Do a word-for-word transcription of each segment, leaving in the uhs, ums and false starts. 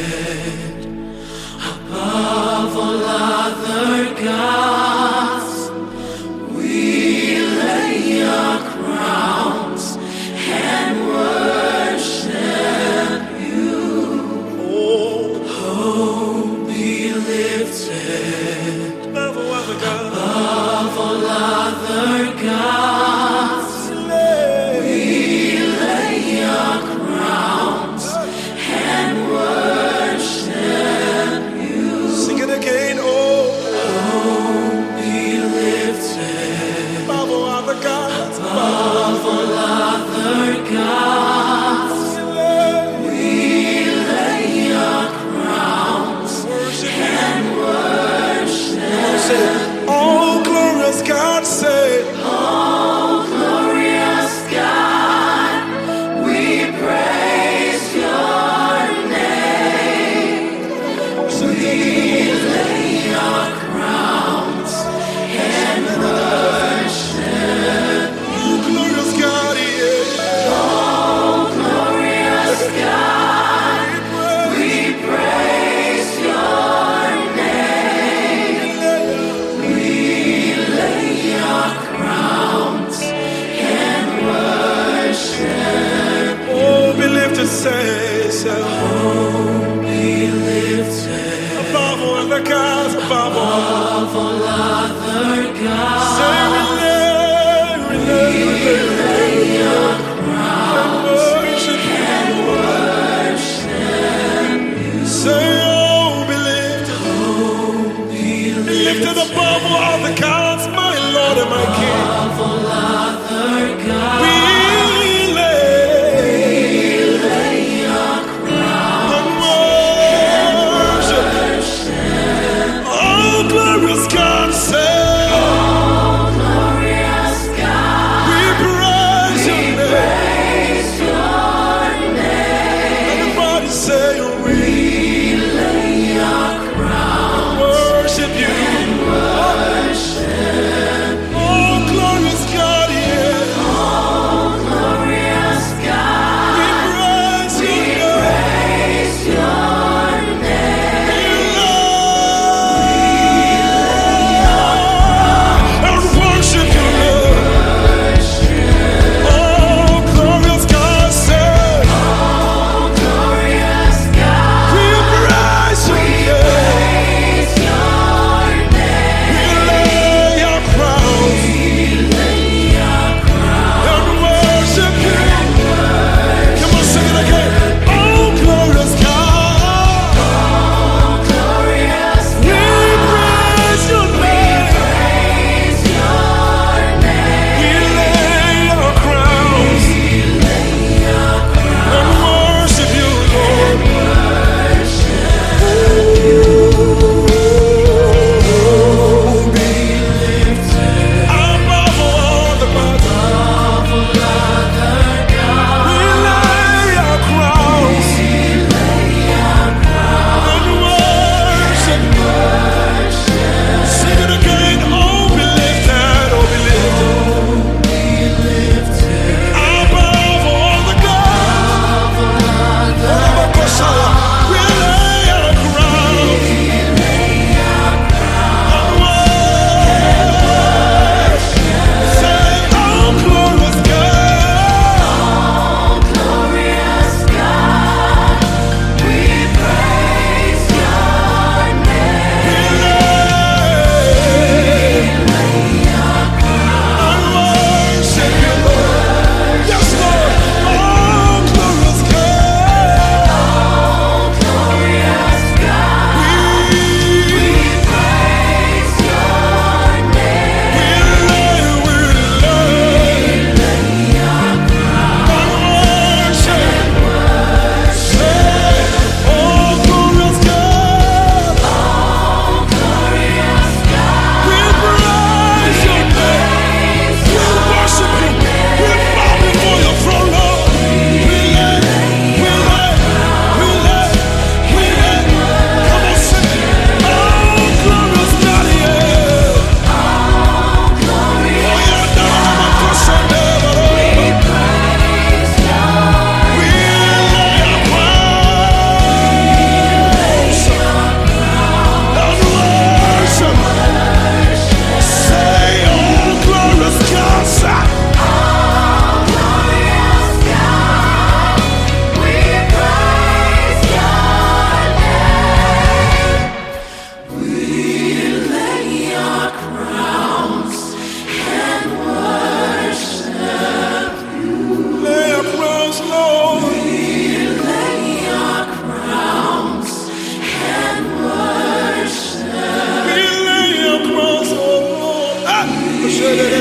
above all other gods. We lay our crowns and worship you. Oh, be lifted above all other gods. Above all other gods. We lay our crowns and worship you. Sing it again, oh, Oh, be lifted above all other gods. above all other gods. We lay our crowns and worship. Oh, glorious God, say, Oh, glorious God, we praise your name. We lay our crowns and worship. oh, glorious God, yeah. Oh, glorious God, we praise your name. We lay our crowns and worship. Oh, be lifted, say, so. Oh, be lifted Above all other gods, above all. above all other gods. Say, we lay, we lay, we lay, we lay. Lay our crowns Worship you. and worship you. Say, oh, be lifted. Oh, be Be lifted lifted above all other gods, my Lord and my King. above all other gods. We lay Lay our crowns and worship. worship. Oh, glorious God, say, Oh, glorious God, we praise your name. praise your name. Everybody say, we Lay our crowns worship you. and worship. Oh,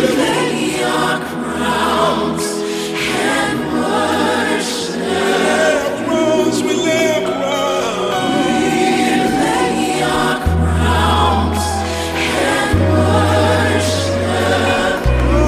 lay our crowns and worship. Crowns, we lay our crowns. Lay our crowns and worship.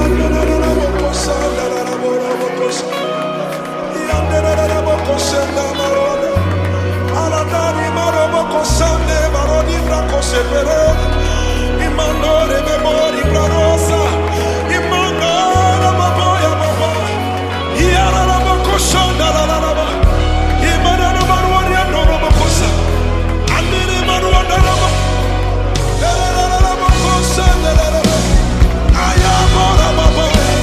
Imandore memori prarosa, imandora maboya baba, yara la bokoshanda la la la ba, imandora maruari andoro bokosa, andire maruanda la ba, la la la la bokosa la la la, ayamora baba,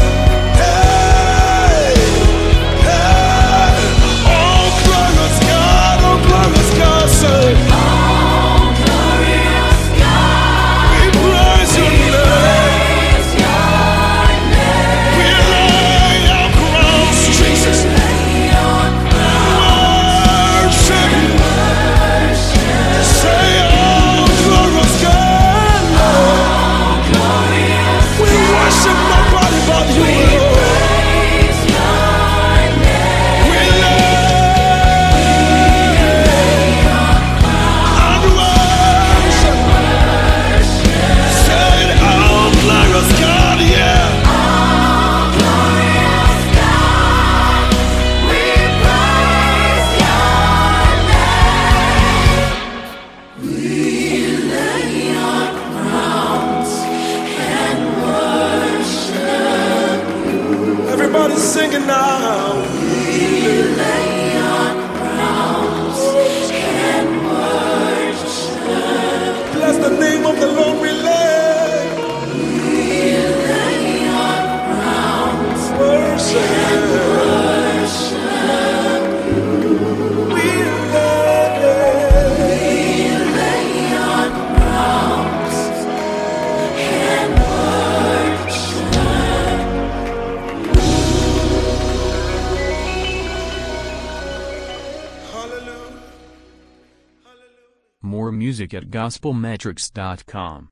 hey, hey, oh glorious God, oh glorious God, say. Everybody singing now. We lay our crowns and worship. Bless the name of the Lord. We lay. We lay our crowns Worship. and worship. We lay. We lay our crowns and worship. Hallelujah. Hallelujah. More music at gospel metrics dot com.